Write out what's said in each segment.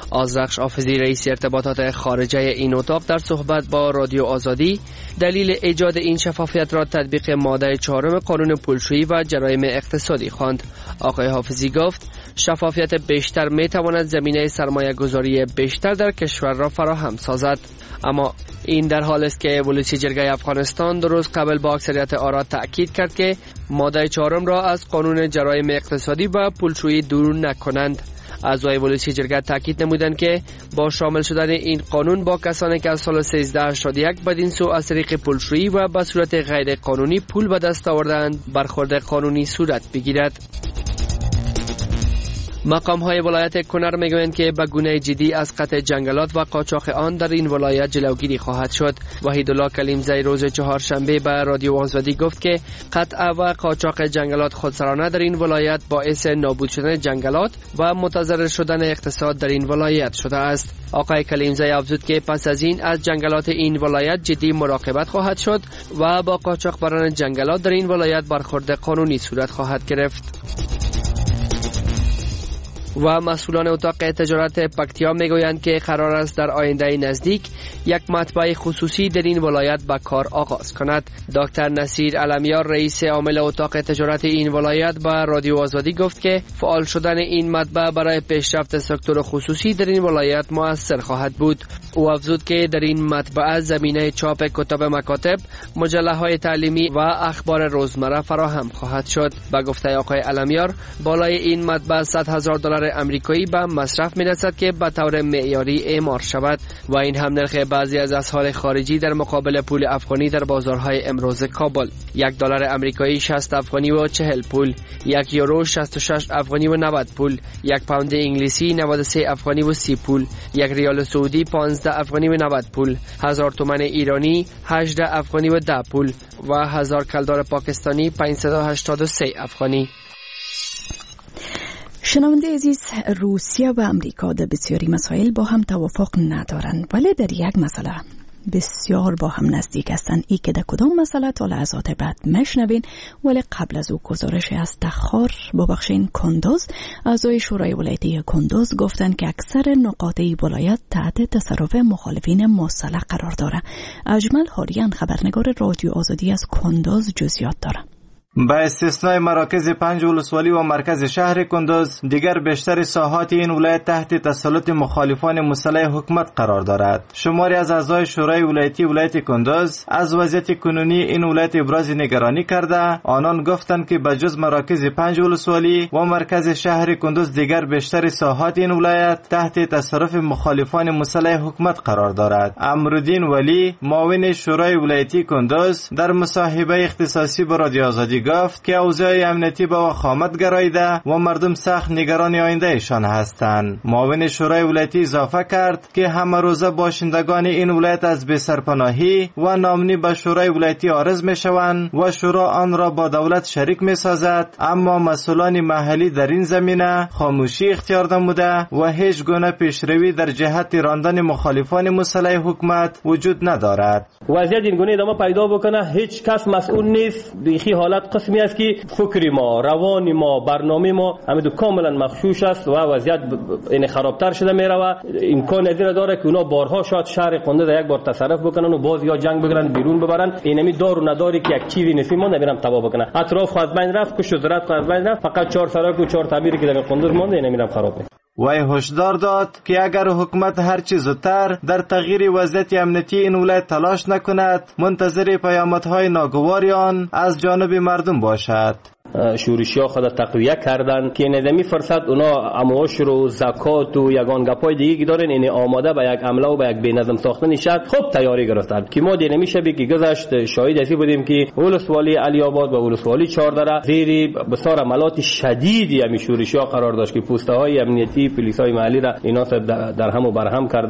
آذرخش حافظی رئیس ارتباطات خارجه این اتاق در صحبت با رادیو آزادی دلیل ایجاد این شفافیت را تطبیق ماده 4 قانون پولشویی و جرایم اقتصادی خواند. آقای حافظی گفت شفافیت بیشتر می تواند زمینه سرمایه گذاری بیشتر در کشور را فراهم سازد. اما این در حال است که ولسی جرگه افغانستان دو روز قبل با اکثریت آرا تأکید کرد که ماده 4 را از قانون جرایم اقتصادی و پولشویی دور نکنند. اعضای ولسی جرگه تاکید نمودند که با شامل شدن این قانون با کسانی که از سال 1381 بدین سو از طریق پولشویی و به صورت غیر قانونی پول به دست آوردند برخورد قانونی صورت بگیرد. مقام های ولایت کنر میگویند که به گونه جدی از قطع جنگلات و قاچاق آن در این ولایت جلوگیری خواهد شد. وحیدالله کلیمزی روز چهارشنبه به رادیو آزادی گفت که قطع و قاچاق جنگلات خودسرانه در این ولایت باعث نابود شدن جنگلات و متضرر شدن اقتصاد در این ولایت شده است. آقای کلیمزی افزود که پس از این از جنگلات این ولایت جدی مراقبت خواهد شد و با قاچاق بران جنگلات در این ولایت برخورد قانونی صورت خواهد گرفت. و مسئولان اتاق تجارت پکتیا میگویند که قرار است در آینده نزدیک یک مطبع خصوصی در این ولایت به کار آغاز کند. دکتر نصیر علمیار رئیس عامل اتاق تجارت این ولایت به رادیو آزادی گفت که فعال شدن این مطبع برای پیشرفت سکتور خصوصی در این ولایت مؤثر خواهد بود. او افزود که در این مطبع زمینه چاپ کتاب مکاتب، مجله‌های تعلیمی و اخبار روزمره فراهم خواهد شد. به گفته آقای علمیار بالای این مطبع $100,000 امریکایی به مصرف می‌رسد که به طور معیاری اعمار شود و این هم نرخ بعضی از اسعار خارجی در مقابل پول افغانی در بازارهای امروز کابل. $1 امریکایی 60 افغانی و 40 پول، 1 یورو 66 افغانی و 90 پول، 1 پوند انگلیسی 93 افغانی و 30 پول، 1 ریال سعودی 15 افغانی و 90 پول، 1000 تومان ایرانی 18 افغانی و 10 پول و 1000 کلدار پاکستانی 583 افغانی. شنونده عزیز، روسیه و امریکا در بسیاری مسائل با هم توافق ندارند، ولی در یک مسئله بسیار با هم نزدیک هستند. ای که در کدام مسئله تا لحظات بعد میشنوین، ولی قبل از او گزارش از تخار ببخشین کندوز. اعضای شورای ولایتی کندوز گفتند که اکثر نقاط ولایت تحت تصرف مخالفین مسلح قرار داره. اجمل حاریان خبرنگار رادیو آزادی از کندوز جزئیات داره. با استثنای مراکز 5 ولسوالی و مرکز شهر کندوز، دیگر بیشتر ساحات این ولایت تحت تسلط مخالفان مسلح حکومت قرار دارد. شماری از اعضای شورای ولایتی ولایت کندوز از وضعیت کنونی این ولایت ابراز نگرانی کرده. آنان گفتند که بجز مراکز 5 ولسوالی و مرکز شهر کندوز، دیگر بیشتر ساحات این ولایت تحت تصرف مخالفان مسلح حکومت قرار دارد. امرالدین ولی، معاون شورای ولایتی کندوز، در مصاحبه اختصاصی با رادیو آزادی گفت که اوضاع امنیتی به وخامت گراییده و مردم سخت نگران آینده ایشان هستند. معاون شورای ولایتی اضافه کرد که همه روزه باشندگان این ولایت از بی‌سرپناهی و ناامنی به شورای ولایتی عارض میشوند و شورا آن را با دولت شریک میسازد، اما مسئولان محلی در این زمینه خاموشی اختیار نموده و هیچ گونه پیشروی در جهت راندن مخالفان مسلح حکومت وجود ندارد. وضعیت این گونه ادامه پیدا بکنه، هیچ کس مسئول نیست. بیخی حالت قسمی است که فکر ما، روان ما، برنامه ما همه کاملا مغشوش است و وضعیت این خرابتر شده میره و امکان نداره داره که اونا بارها شاید شهر کندوز یک بار تصرف بکنن و باز یا جنگ بگیرن بیرون ببرن. اینمی دار و نداری که یک چیزی نسی مونده برام تباه بکنه. اطراف خود بین رفت، کش و زرات خود بین رفت، فقط 4 سراک و 4 تعبیری که در کندوز مونده اینمی رم خراب میشه. وی هشدار داد که اگر حکومت هر چه زودتر در تغییر وضعیت امنیتی این ولایت تلاش نکند، منتظر پیامدهای ناگواری آن از جانب مردم باشد. شورشی‌ها خود تقویه کردن که ندمی فرصت اونا امواشر و زکات و یگان گپای دیگه که دارن این آماده به یک عمله و به یک بی‌نظم ساختن شهر خوب تیاری گرفتن. که ما دینمی شبی که گذشت شاهد اسی بودیم که ولسوالی علی آباد و ولسوالی چهاردره زیر بسیار عملات شدیدی همین شورشی‌ها قرار داشت که پوسته‌های امنیتی پلیس‌های محلی را اینا در هم و برهم کردن.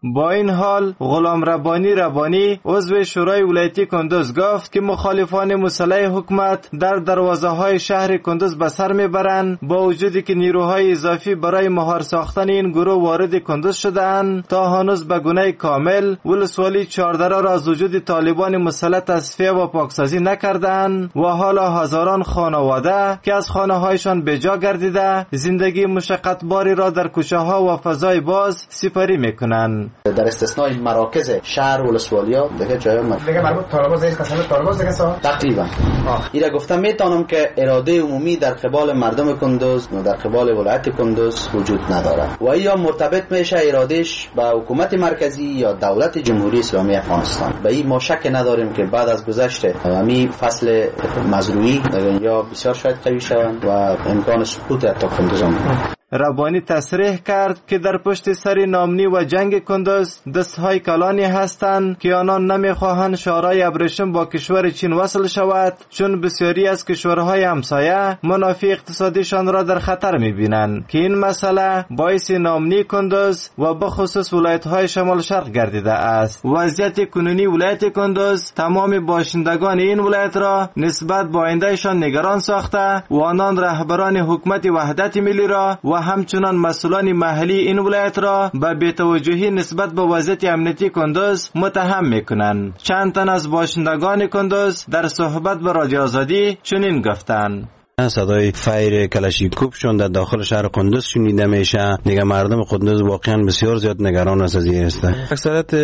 با این حال غلام ربانی عضو شورای ولایتی کندوز گفت که مخالفان مسلح حکومت در دروازه‌های شهر کندوز به سر میبرند، با وجودی که نیروهای اضافی برای مهار ساختن این گروه وارد کندوز شدند. تا هنوز به گونه کامل ولسوالی چهاردره را از وجود طالبان مسلح تصفیه و پاکسازی نکردند و حالا هزاران خانواده که از خانه‌هایشان به جا گردیده زندگی مشقتباری را در کوچه‌ها و فضای باز سپری میکنند. در استثنای مراکز شهر ولسوالیا دیگه جای مربوط طالبان است، قسم طالبان دیگه تقریبا اینا گفتم میتونم که اراده عمومی در قبال مردم کندوز و در قبال ولایت کندوز وجود نداره و یا مرتبط میشه ارادهش با حکومت مرکزی یا دولت جمهوری اسلامی افغانستان. به این ما شک نداریم که بعد از گذشت همین فصل مزروعی یا بسیار شاید قوی شوند و امکان سقوط حتی کندوز هم. ربانی تصریح کرد که در پشت سر نامنی و جنگ کندوز دستهای کلانی هستند که آنان نمیخواهند شورای ابریشم با کشور چین وصل شود، چون بسیاری از کشورهای همسایه منافع اقتصادیشان را در خطر میبینند که این مسئله باعث نامنی کندوز و بخصوص ولایت‌های شمال شرق گردیده است. وضعیت کنونی ولایت کندوز تمام باشندگان این ولایت را نسبت به آیندهشان نگران ساخته و آنان رهبران حکومت وحدت ملی را و همچنان مسئولان محلی این ولایت را به بی‌توجهی نسبت به وضعیت امنیتی کندوز متهم میکنند. چند تن از باشندگان کندوز در صحبت با رادیو آزادی چنین گفتند: صدای فایر کلاشینکوف در داخل شهر کندوز شنیده میشه. دیگه مردم کندوز واقعا بسیار زیاد نگران از این است. اکثریت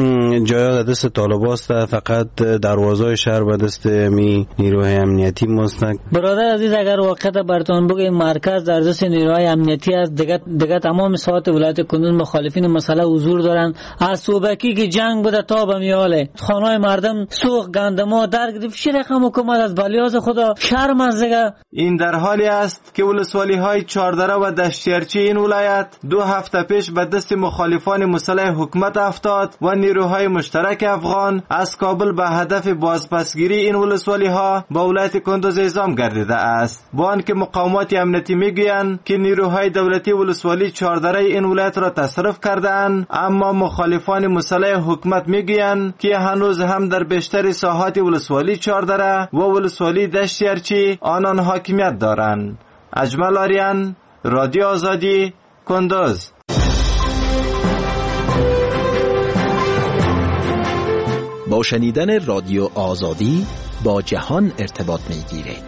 جایا دست طالبان است، فقط دروازه شهر به دست نیروهای امنیتی است. برادر عزیز، اگر واقعا براتون بگم مرکز در دست نیروهای امنیتی است، دیگه تمام ساحات ولایت کندوز مخالفین مسئله حضور دارن. از صوبکی که جنگ بوده تا به میاله خانه‌های مردم سوخت، گندما در گرفت. چه رقم حکومت از بلیاز خدا شرم از دیگه. این در حالی است که ولسوالی های چهاردره و دشتیرچی این ولایت 2 هفته پیش به دست مخالفان مسلح حکومت افتاد و نیروهای مشترک افغان از کابل به هدف بازپسگیری این ولسوالی ها به ولایت کندوز اعزام گردیده است. با آنکه مقامات امنیتی میگویند که نیروهای دولتی ولسوالی چهاردره این ولایت را تصرف کردند، اما مخالفان مسلح حکومت میگویند که هنوز هم در بیشتر ساحات ولسوالی چهاردره و ولسوالی دشتیرچی آنان حاکمیت دارند. اجمل آریان، رادیو آزادی، کندوز. با شنیدن رادیو آزادی با جهان ارتباط میگیرید.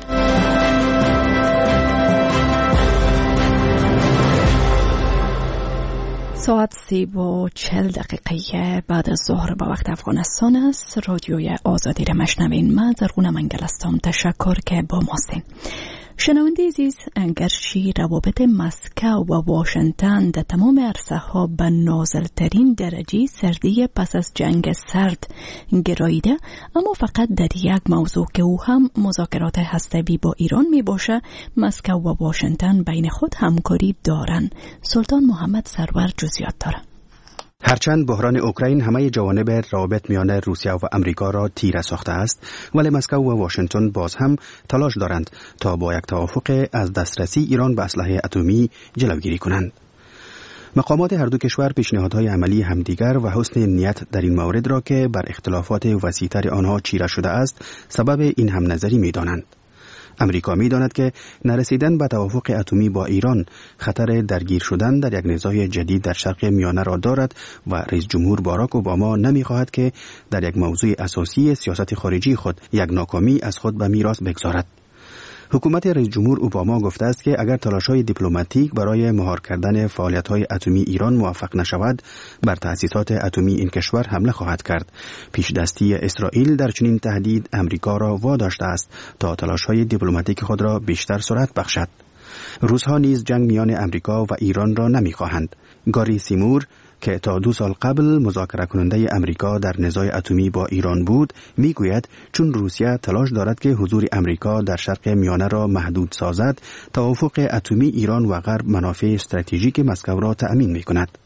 ساعت 3:40 بعد از ظهر به وقت افغانستان است. رادیوی آزادی را مشنوین. من زرغونه منگل هستم. تشکر که با ماستین. شنونده عزیز، اگرچه روابط مسکو و واشنگتن در تمام عرصه ها به نازلترین درجه سردی پس از جنگ سرد گراییده، اما فقط در یک موضوع که او هم مذاکرات هسته‌ای با ایران می باشه، مسکو و واشنگتن بین خود همکاری دارند. سلطان محمد سرور جزئیات داره. هرچند بحران اوکراین همه جوانب روابط میان روسیه و امریکا را تیره ساخته است، ولی مسکو و واشنگتن باز هم تلاش دارند تا با یک توافق از دسترسی ایران به اسلحه اتمی جلوگیری کنند. مقامات هر دو کشور پیشنهادهای عملی همدیگر و حسن نیت در این مورد را که بر اختلافات وسیع‌تر آنها چیره شده است سبب این هم نظری می‌دانند. امریکا می‌داند که نرسیدن به توافق اتمی با ایران خطر درگیر شدن در یک نزاع جدید در شرق میانه را دارد و رئیس جمهور باراک اوباما نمی‌خواهد که در یک موضوع اساسی سیاست خارجی خود یک ناکامی از خود به میراث بگذارد. حکومت رئیس جمهور اوباما گفته است که اگر تلاش‌های دیپلماتیک برای مهار کردن فعالیت‌های اتمی ایران موفق نشود، بر تأسیسات اتمی این کشور حمله خواهد کرد. پیشدستی اسرائیل در چنین تهدید امریکا را واداشته است تا تلاش‌های دیپلماتیک خود را بیشتر سرعت بخشد. روس‌ها نیز جنگ میان امریکا و ایران را نمی‌خواهند. گاری سیمور که تا 2 سال قبل مذاکره کننده امریکا در نزاع اتمی با ایران بود، میگوید چون روسیه تلاش دارد که حضور امریکا در شرق میانه را محدود سازد، توافق اتمی ایران و غرب منافع استراتژیک مسکو را تأمین میکند.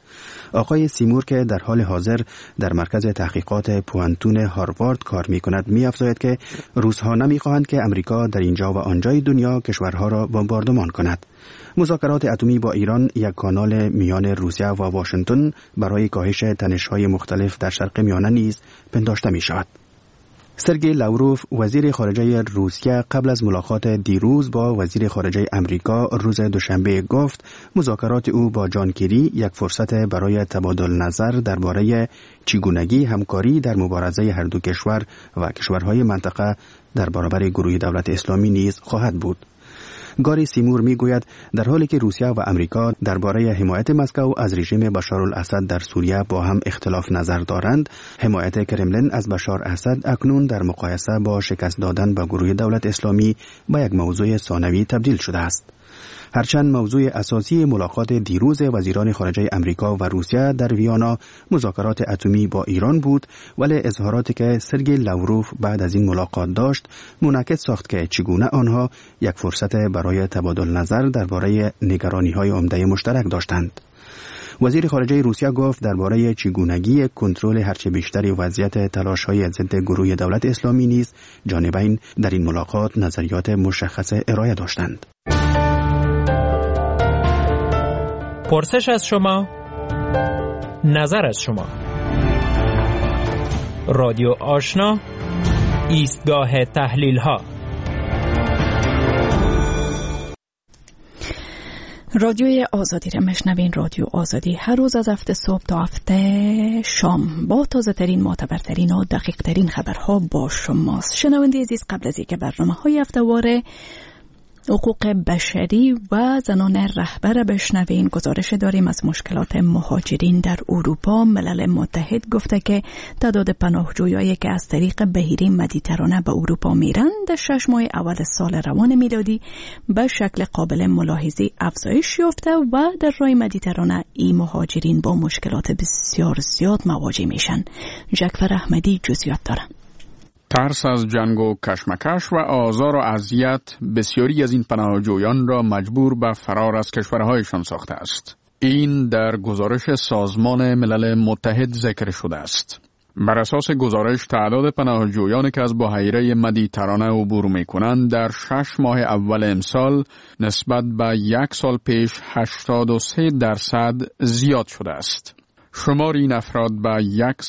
آقای سیمور که در حال حاضر در مرکز تحقیقات پوانتون هاروارد کار می‌کند می‌افزاید که روس‌ها نمی‌خواهند که امریکا در اینجا و آنجای دنیا کشورها را بمباردمان کند. مذاکرات اتمی با ایران یک کانال میان روسیه و واشنگتن برای کاهش تنش‌های مختلف در شرق میانه نیز پنداشته می‌شود. سرگئی لاوروف وزیر خارجه روسیه قبل از ملاقات دیروز با وزیر خارجه امریکا روز دوشنبه گفت مذاکرات او با جان کری یک فرصت برای تبادل نظر درباره چگونگی همکاری در مبارزه هر دو کشور و کشورهای منطقه در برابر گروه دولت اسلامی نیز خواهد بود. گاری سیمور میگوید در حالی که روسیه و امریکا درباره حمایت مسکو از رژیم بشار الاسد در سوریه با هم اختلاف نظر دارند، حمایت کرملین از بشار اسد اکنون در مقایسه با شکست دادن به گروه دولت اسلامی به یک موضوع ثانوی تبدیل شده است. هرچند موضوع اساسی ملاقات دیروز وزیران خارجه امریکا و روسیه در ویانا مذاکرات اتمی با ایران بود، ولی اظهاراتی که سرگئی لاوروف بعد از این ملاقات داشت منعکس ساخت که چگونه آنها یک فرصت برای تبادل نظر درباره نگرانی‌های عمده مشترک داشتند. وزیر خارجه روسیه گفت درباره چگونگی کنترل هرچه بیشتری وضعیت تلاش‌های ضد گروه دولت اسلامی نیز جانبین در این ملاقات نظریات مشخص ارائه داشتند. پرسش از شما، نظر از شما. رادیو آشنا، ایستگاه تحلیل ها. رادیوی آزادی را میشنوین. رادیو آزادی هر روز از هفته صبح تا هفته شام با تازه ترین، معتبرترین و دقیق ترین خبرها با شماست. شنونده عزیز، قبل از اینکه برنامه‌های هفته‌واره حقوق بشری و زنان رهبر بشنوین، گزارش داریم از مشکلات مهاجرین در اروپا. ملل متحد گفته که تعداد پناهجویانی که از طریق بحیره مدیترانه به اروپا میرند در 6 ماه اول سال روان میلادی به شکل قابل ملاحظه افزایش یافته و در راه مدیترانه این مهاجرین با مشکلات بسیار زیاد مواجه میشن. جعفر احمدی جزئیات داره. ترس از جنگ و کشمکش و آزار و اذیت بسیاری از این پناهجویان را مجبور به فرار از کشورهایشان ساخته است. این در گزارش سازمان ملل متحد ذکر شده است. بر اساس گزارش تعداد پناهجویانی که از بحیره مدیترانه عبور می‌کنند در 6 ماه اول امسال نسبت به 1 سال پیش 83% زیاد شده است. شمار این افراد به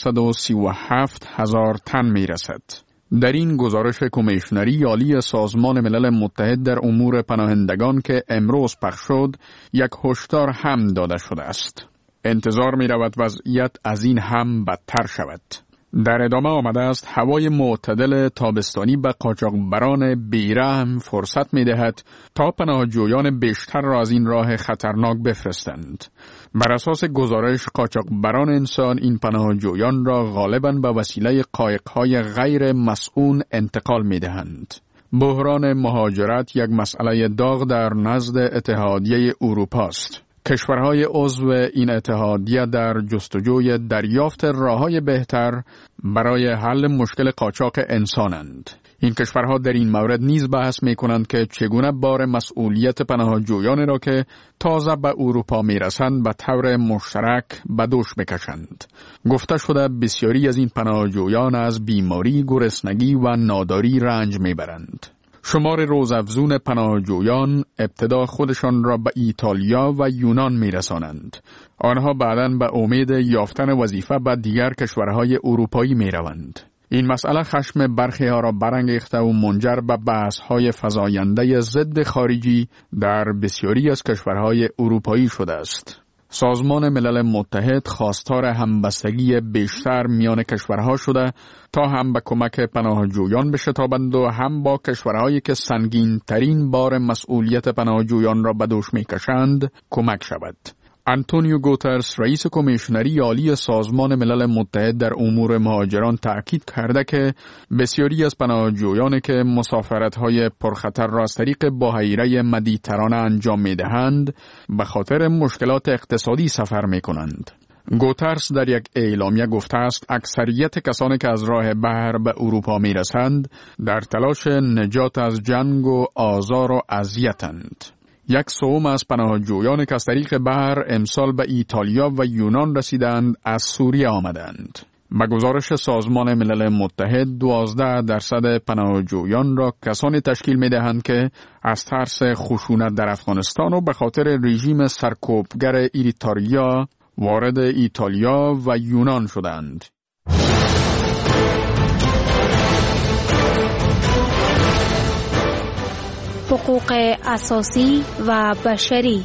137,000 تن می‌رسد. در این گزارش کمیشنری عالی سازمان ملل متحد در امور پناهندگان که امروز پخش شد، یک هشدار هم داده شده است. انتظار می رود وضعیت از این هم بدتر شود. در ادامه آمده است هوای معتدل تابستانی به قاچاقبران بیرحم فرصت می دهد تا پناهجویان بیشتر را از این راه خطرناک بفرستند. بر اساس گزارش قاچاقبران انسان این پناهجویان را غالباً به وسیله قایق‌های غیر مسئول انتقال می دهند. بحران مهاجرت یک مسئله داغ در نزد اتحادیه اروپا است. کشورهای عضو این اتحادیه در جستجوی دریافت راه‌های بهتر برای حل مشکل قاچاق انسانند. این کشورها در این مورد نیز بحث می‌کنند که چگونه بار مسئولیت پناهجویان را که تازه به اروپا می‌رسند به طور مشترک به دوش بکشند. گفته شده بسیاری از این پناهجویان از بیماری، گرسنگی و ناداری رنج می‌برند. شمار روزافزون پناهجویان ابتدا خودشان را به ایتالیا و یونان می‌رسانند. آنها بعداً به امید یافتن وظیفه به دیگر کشورهای اروپایی می‌روند. این مسئله خشم برخی ها را برانگیخته و منجر به بحث‌های فزاینده ضد خارجی در بسیاری از کشورهای اروپایی شده است. سازمان ملل متحد خواستار همبستگی بیشتر میان کشورها شده تا هم به کمک پناهجویان بشتابند و هم با کشورهایی که سنگین ترین بار مسئولیت پناهجویان را به دوش می‌کشند کمک شود. آنتونیو گوترس رئیس کمیشنری عالی سازمان ملل متحد در امور مهاجران تأکید کرده که بسیاری از پناهجویانی که مسافرت‌های پرخطر را از طریق بحیره مدیترانه انجام می‌دهند به خاطر مشکلات اقتصادی سفر می‌کنند. گوترس در یک اعلامیه گفته است اکثریت کسانی که از راه بحر به اروپا می‌رسند در تلاش نجات از جنگ و آزار و اذیت‌اند. 1/3 از پناهجویان که از طریق بحر امسال به ایتالیا و یونان رسیدند از سوریه آمدند. به گزارش سازمان ملل متحد 12% پناهجویان را کسانی تشکیل می دهند که از ترس خشونت در افغانستان و به خاطر رژیم سرکوبگر ایریتاریا وارد ایتالیا و یونان شدند. حقوق اساسی و بشری.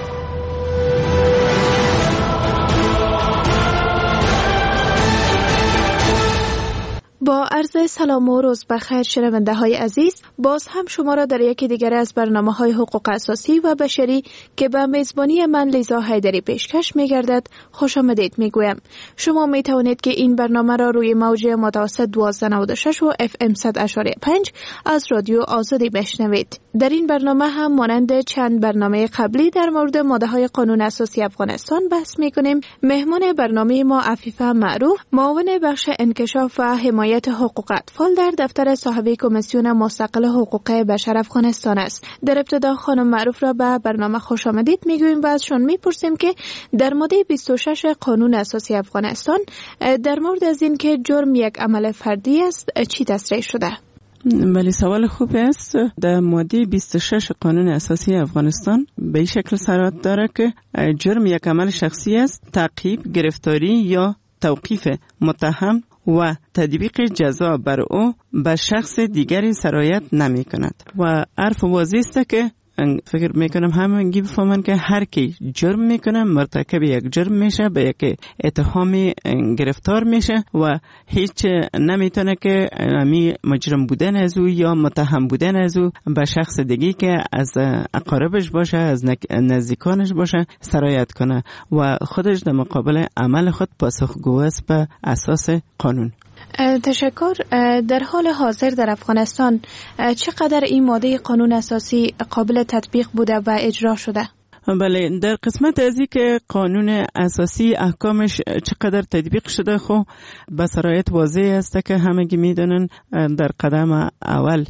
با عرض سلام و روز بخیر شنونده های عزیز، باز هم شما را در یکی دیگر از برنامه های حقوق اساسی و بشری که به میزبانی من لیزا حیدری پیشکش می گردد خوش آمدید می گویم. شما می توانید که این برنامه را روی موج متوسط 1296 و FM 100.5 از رادیو آزادی بشنوید. در این برنامه هم مانند چند برنامه قبلی در مورد ماده های قانون اساسی افغانستان بحث می کنیم. مهمان برنامه ما عفیفه معروف، معاون بخش انکشاف و حمایت حقوق اطفال در دفتر صاحب کمیسیون مستقل حقوق بشر افغانستان است. در ابتدا خانم معروف را به برنامه خوش آمدید میگوییم و ازشون میپرسیم که در ماده 26 قانون اساسی افغانستان در مورد از این که جرم یک عمل فردی است چی تصریح شده؟ بله، سوال خوب است. در ماده 26 قانون اساسی افغانستان به این شکل صراحت داره که جرم یک عمل شخصی است، تعقیب، گرفتاری یا توقیف متهم و تطبیق جزا بر او به شخص دیگری سرایت نمی کند. و عرف واضح است که فکر میکنم همونگی بفهمن که هر کی جرم میکنه مرتکب یک جرم میشه، به یک اتهام گرفتار میشه و هیچ نمیتونه که امی مجرم بودن از او یا متهم بودن از او به شخص دیگی که از اقاربش باشه، از نزدیکانش باشه سرایت کنه و خودش در مقابل عمل خود پاسخگو است به اساس قانون. تشکر. در حال حاضر در افغانستان چقدر این ماده قانون اساسی قابل تطبیق بوده و اجرا شده؟ بله، در قسمت از این که قانون اساسی احکامش چقدر تطبیق شده خو به صراحت واضح است که همگی میدونن در قدم اول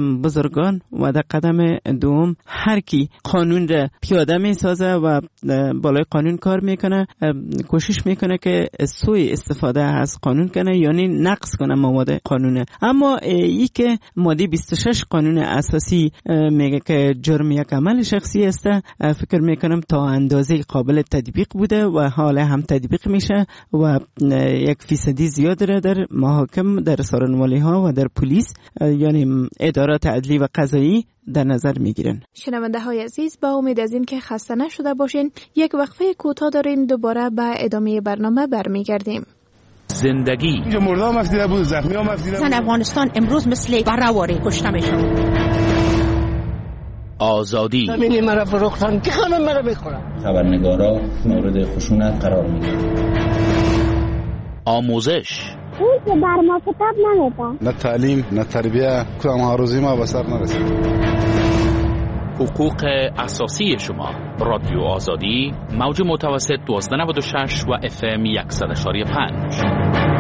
بزرگان و در قدم دوم هر کی قانون را پیاده می سازه و بالای قانون کار میکنه کوشش میکنه که سوء استفاده از قانون کنه، یعنی نقض کنه مواد قانون. اما ای که ماده 26 قانون اساسی میگه که جرم یک عمل شخصی است، فکر میکنم تا اندازه قابل تطبیق بوده و حالا هم تطبیق میشه و 1% زیاد را در محاکم، در سارنوالی ها و در پلیس یعنی ادارات عدلی و قضایی در نظر میگیرن. شنونده های عزیز، با امید از این که خسته نشده باشین یک وقفه کوتاه داریم، دوباره به ادامه برنامه برمیگردیم. زندگی اینجا مردم مفتیده بود، زخمی ها مفتیده بود. افغانستان امروز مثل برآوری کشته میشن. آزادی زمینی مرا فروختن که خانم مرا بخورم. خبرنگارا مورد خشونت قرار میگیرن. آموزش اون که بر ما کتاب نمیده، نه تعلیم نه تربیه، کدام هاروزی ما به سر نرسید. حقوق اساسی شما. رادیو آزادی، موج متوسط 1296 و FM 100.5.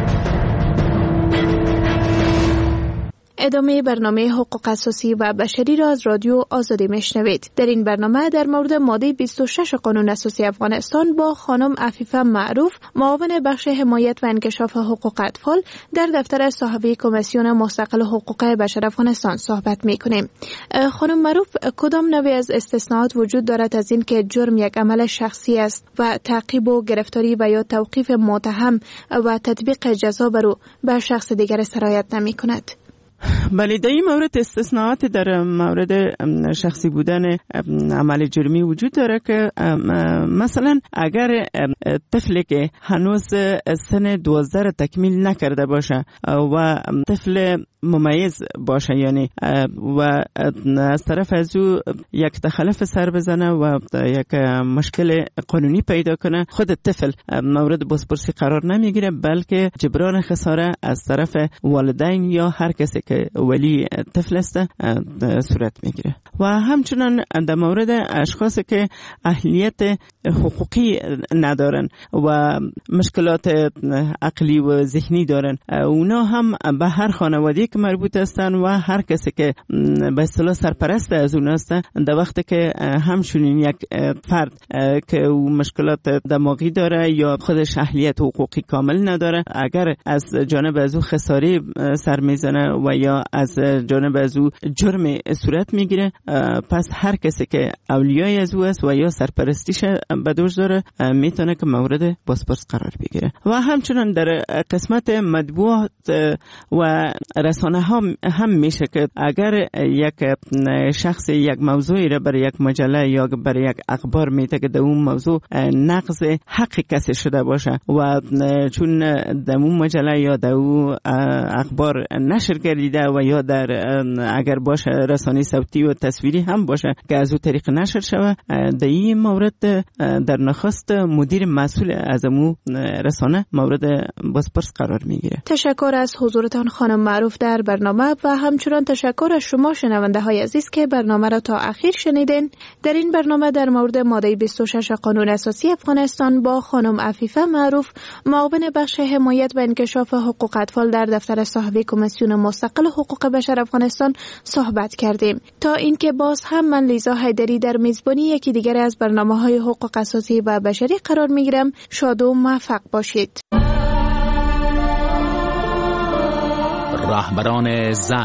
ادامه برنامه حقوق اساسی و بشری را از رادیو آزادی میشنوید. در این برنامه در مورد ماده 26 قانون اساسی افغانستان با خانم عفیفه معروف، معاون بخش حمایت و انکشاف حقوق اطفال در دفتر صاحب کمیسیون مستقل حقوق بشر افغانستان صحبت میکنیم. خانم معروف، کدام نوعی از استثناءات وجود دارد از این که جرم یک عمل شخصی است و تعقیب و گرفتاری و یا توقیف متهم و تطبیق جزا بر او به شخص دیگر سرایت نمی کند؟ بله، در این مورد استثناءات در مورد شخصی بودن عمل جرمی وجود داره که مثلا اگر طفلی که هنوز سن 12 تکمیل نکرده باشه و طفل ممیز باشه، یعنی و از طرف از او یک تخلف سر بزنه و یک مشکل قانونی پیدا کنه، خود طفل مورد بازپرسی قرار نمیگیره، بلکه جبران خساره از طرف والدین یا هر کسی که که ولی طفل است صورت میگیره. و همچنان در مورد اشخاصی که اهلیت حقوقی ندارن و مشکلات عقلی و ذهنی دارن، اونا هم به هر خانواده‌ای که مربوط هستن و هر کسی که به اصطلاح سرپرست از اون است، در وقتی که همچنین یک فرد که مشکلات دماغی داره یا خودش اهلیت حقوقی کامل نداره، اگر از جانب از او خساری سر میزنه و یا از جانب از او جرم صورت میگیره، پس هر کسی که اولیای از او است و یا سرپرستیش به دوش داره میتونه که مورد بازپرس قرار بگیره. و همچنان در قسمت مطبوعات و رسانه ها هم میشه که اگر یک شخص یک موضوعی را برای یک مجله یا برای یک اخبار میده که در اون موضوع نقض حق کسی شده باشه و چون در اون مجله یا در اون اخبار نشر گردیده و یا در اگر باشه رسانه صوتی و تصویری هم باشه که از اون طریق نشر شوه، در این مورد در نخست مدیر مسئول از اون رسانه مورد بازپرس قرار میگیره. تشکر از حضورتان خانم معروف در برنامه و همچنان تشکر از شما شنونده های عزیز که برنامه را تا اخیر شنیدین. در این برنامه در مورد ماده 26 قانون اساسی افغانستان با خانم عفیفه معروف، معاون بخش حمایت و انکشاف حقوق اطفال در دفتر صاحب کمیسیون مستقل حقوق بشر افغانستان صحبت کردیم. تا اینکه باز هم من لیزا حیدری در میزبانی یکی دیگر از برنامه‌های حقوق اساسی و بشری قرار میگیرم. شاد و موفق باشید. رهبران زن.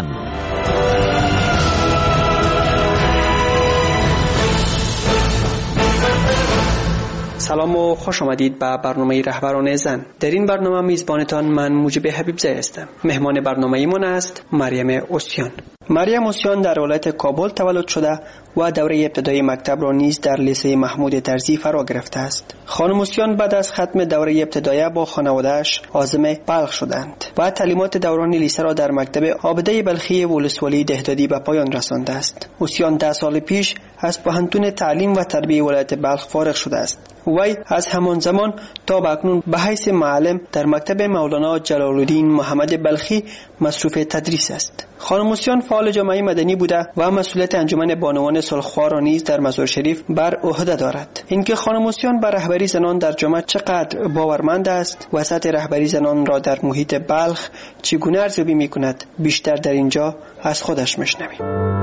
سلام و خوش آمدید به برنامه رهبران زن. در این برنامه میزبانتان من موجب حبیبزاده هستم. مهمان برنامه ایمان است مریم اوسیان. مریم اوسیان در ولایت کابل تولد شده و دوره ابتدایی مکتب را نیز در لیسه محمود طرزی فرا گرفته است. خانم اوسیان بعد از ختم دوره ابتدایی با خانواده‌اش عازم بلخ شدند و تعلیمات دوران لیسه را در مکتب عابده بلخی ولسوالی دهدادی به پایان رسانده است. اوسیان 10 سال پیش از پوهنتون تعلیم و تربیه ولایت بلخ فارغ شده است. وی از همان زمان تا به اکنون به حیث معلم در مکتب مولانا جلال الدین محمد بلخی مصروف تدریس است. خانم اوسیان فعال جامعه مدنی بوده و مسئولیت انجمن بانوان صلح‌خواه را نیز در مزار شریف بر عهده دارد. اینکه خانم اوسیان بر رهبری زنان در جامعه چقدر باورمند است و سطح رهبری زنان را در محیط بلخ چگونه ارزیابی می‌کند، بیشتر در اینجا از خودش می‌شنویم.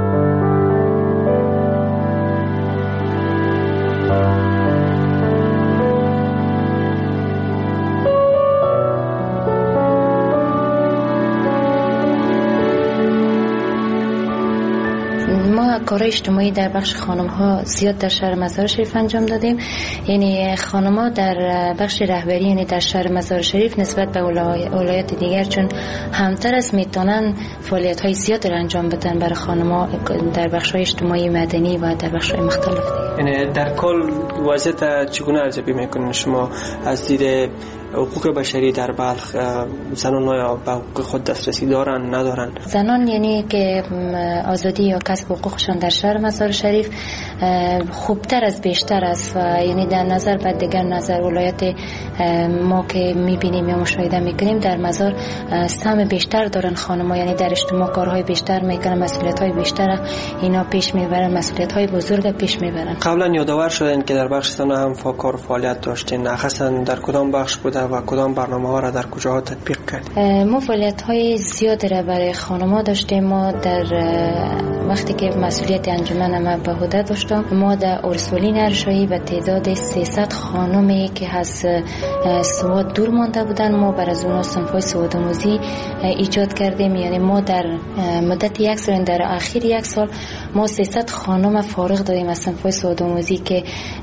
کارهای اجتماعی در بخش خانم ها زیاد در شهر مزار شریف انجام دادیم. یعنی خانم ها در بخش رهبری، یعنی در شهر مزار شریف نسبت به ولایات دیگر چون همتر است میتونن فعالیت های زیاد را انجام بدن برای خانم ها در بخش های اجتماعی مدنی و در بخش های مختلف دیگر. یعنی در کل وضعیت چگونه ارزیابی میکنین شما از دید حقوق بشری در بلخ؟ زنان ها به حقوق خود دسترسی دارن ندارن؟ زنان یعنی که آزادی یا کسب حقوقشان در شهر مزار شریف خوبتر از بیشتر است و یعنی در نظر بعد دیگر نظر ولایت ما که میبینیم یا مشاهده میکنیم در مزار سهم بیشتر دارن خانم‌ها، یعنی در اجتماع کارهای بیشتر میکنن، مسئولیت‌های بیشتر اینا پیش میبرن، مسئولیت‌های بزرگ پیش میبرن. قبلا یادآور شدن که در بخش زنان هم کار فعالیت داشتین، اخصا در کدام بخش بوده و کدام برنامه‌ها را در کجاها تطبیق کردید؟ ما فعالیت‌های زیادی را برای خانم‌ها داشتیم. ما در وقتی که مسئولیت انجمن ما به عهده داشتم، ما در اورسولی نرشایی به تعداد 300 خانمی که از سواد دور مانده بودن ما بر از اونها صنف‌های سواد آموزی ایجاد کردیم. یعنی ما در مدت یک سال، در اخیر یک سال ما 300 خانم فارغ دادیم از صنف‌های سواد آموزی که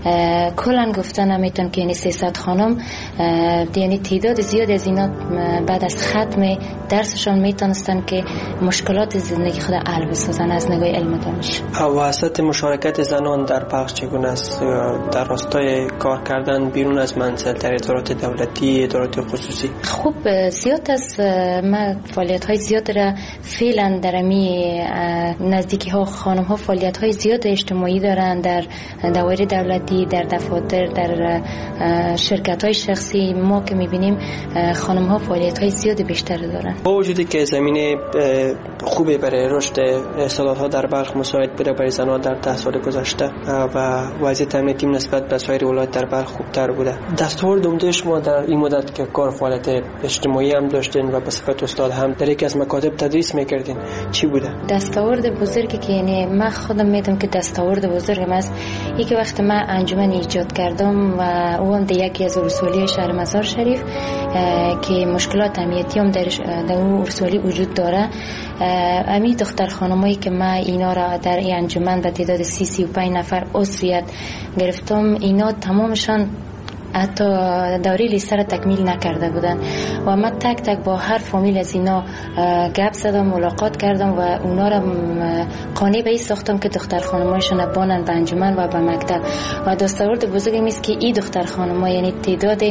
کلاً گفتن نمیتونم که یعنی 300 خانم، یعنی تعداد زیاد از اینا بعد از ختم درسشان میتونستن که مشکلات زندگی خود حل بسازن از نگاه علم دانش. وسط مشارکت زنان در بخش چگونه است در راستای کار کردن بیرون از منزل در ادارات دولتی، ادارات خصوصی؟ خوب زیاد است. ما فعالیت های زیاد را فعلا در می نزدیکی ها خانم ها فعالیت های زیاد اجتماعی دارن در دوایر دولتی، در دفاتر، در شرکت های شخصی ما که میبینیم خانم ها فعالیت های زیاد بیشتر دارن. با وجودی که زمینه خوبی برای رشد اصلاحات ها در بلخ مساعد بوده برای زنان در 10 سال گذشته و وضعیت امنیتی نسبت به سایر ولایت در بلخ خوبتر بوده. دستاورد عمده شما در این مدت که کار فعالیت اجتماعی هم داشتین و به صفت استاد هم در یکی از مکاتب تدریس میکردین، چی بوده؟ دستاورد بزرگی که یعنی من خودم میدونم که دستاورد بزرگم است این که وقتی من انجمن ایجاد کردم و اون در یکی از ارسولی شهر مزار شریف که مشکلات امنیتی هم در اون ارسولی وجود داره، امی دختر خانمایی که من اینا را در این انجمن به تعداد 35 نفر عضویت گرفتم، اینا تمامشان حتی دوره لیسه را تکمیل نکرده بودن و من تک تک با هر فامیل از اینا گپ زدم، ملاقات کردم و اونا را قانع به این ساختم که دختر خانمایشون بانن به انجمن و به مکتب. و دستاورد بزرگی است که این دختر خانم‌ها یعنی تعداد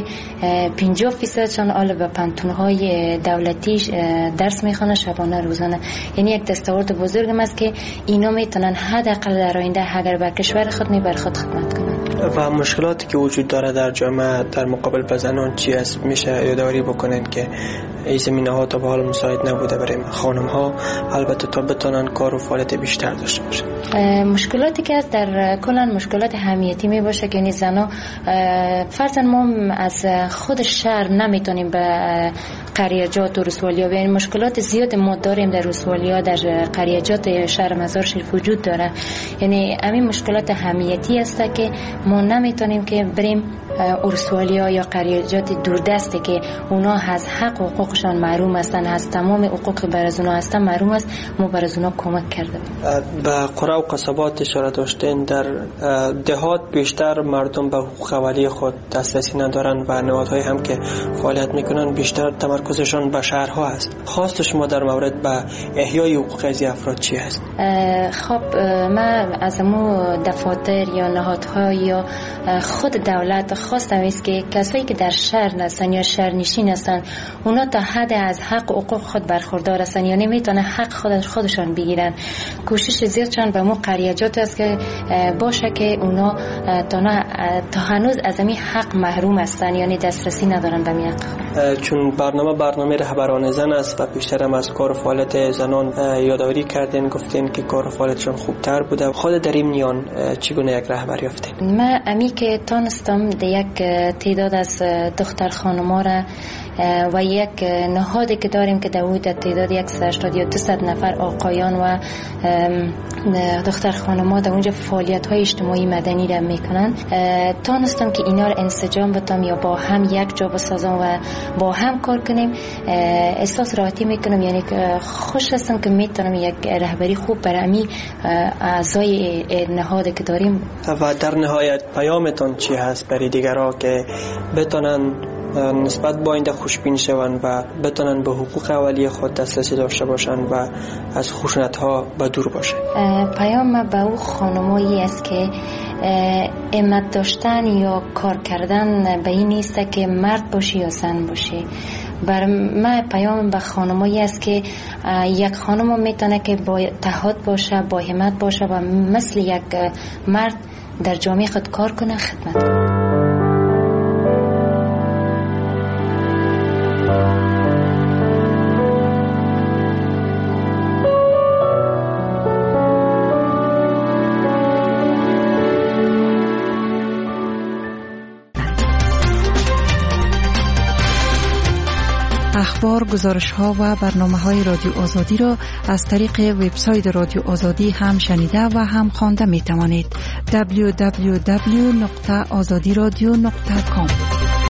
50% شان آل به پانتون‌های دولتی درس میخوانن شبانه روزانه. یعنی یک دستاورد بزرگی است که اینا میتونن حداقل در آینده اگر بر کشور خود بر خود خدمت کنند. و مشکلاتی که وجود داره در جامعه در مقابل با زنان چی است میشه یادآوری بکنن که این زمینه ها تا به حال مساعد نبوده برای خانم ها، البته تا بتونن کار و فعالیت بیشتر داشته باشن. مشکلاتی که است در کلا مشکلات اهمیتی می باشه که یعنی زنا فرضاً ما از خود شهر نمیتونیم به قریجات و رسوالی ها، یعنی مشکلات زیاد ما داریم در رسوالی ها، در قریجات شهر مزار شریف وجود داره. یعنی همین مشکلات اهمیتی است که ما نمیتونیم که بریم ارسوالیا یا قریجات دوردسته که اونا از حق و حقوقشان محروم هستن، از تمام حقوق بر از اونا هستن محروم است، ما بر از اونا کمک کرده. به قرى و قصبات اشاره داشتین، در دهات بیشتر مردم به حقوق اولیه خود دسترسی ندارن و نهادهایی هم که فعالیت میکنن بیشتر تمرکزشان به شهرها است. خواست شما در مورد به احیای حقوق از افراد چی است؟ خب من از مو دفاتر یا نهادها یا خود دولت خواستم است که کسایی که در شهر هستن یا شهرنشین هستن اونا تا حد از حق و حقوق خود برخوردار هستن، یعنی میتونه حق خودشان بگیرن. کوشش زیادشان به مو قریجات است که باشه که اونا تا هنوز از این حق محروم هستن، یعنی دسترسی ندارن به این حق. چون برنامه رهبران زن است و بیشتر هم از کار و فعالیت زنان یادآوری کردین، گفتین که کار و فعالیتشون خوبتر بوده. خود در این میان چگونه یک رهبر یافتین؟ من امی که تانستم یک تعداد از دختر خانم‌ها را و یک نهادی که داریم که در تعداد 180 یا 200 نفر آقایان و دختر خانم‌ها در اونجا فعالیت‌های اجتماعی مدنی را میکنن، تانستم که اینا را انسجام بدم یا با هم یک جا بسازم و با هم کار کنیم. احساس راحتی میکنم، یعنی خوش هستم که میتونم یک رهبری خوب برای اعضای نهادی که داریم. و در نهایت پیامتون چی هست برای دیگرها که بتونن نسبت با آینده خوشبین شوند و بتونن به حقوق اولیه خود دسترسی داشته باشن و از خشونت‌ها به دور باشن؟ پیام به او خانمایی است که همت داشتن یا کار کردن به این نیست که مرد باشی یا زن باشی. بر من پیام به خانمایی است که یک خانم میتونه که با اتحاد باشه، با همت باشه و مثل یک مرد در جامعه خود کار کنه، خدمت کنه. اخبار، گزارش‌ها و برنامه‌های رادیو آزادی را از طریق وبسایت رادیو آزادی هم شنیده و هم خوانده می‌توانید. www.azadiradio.com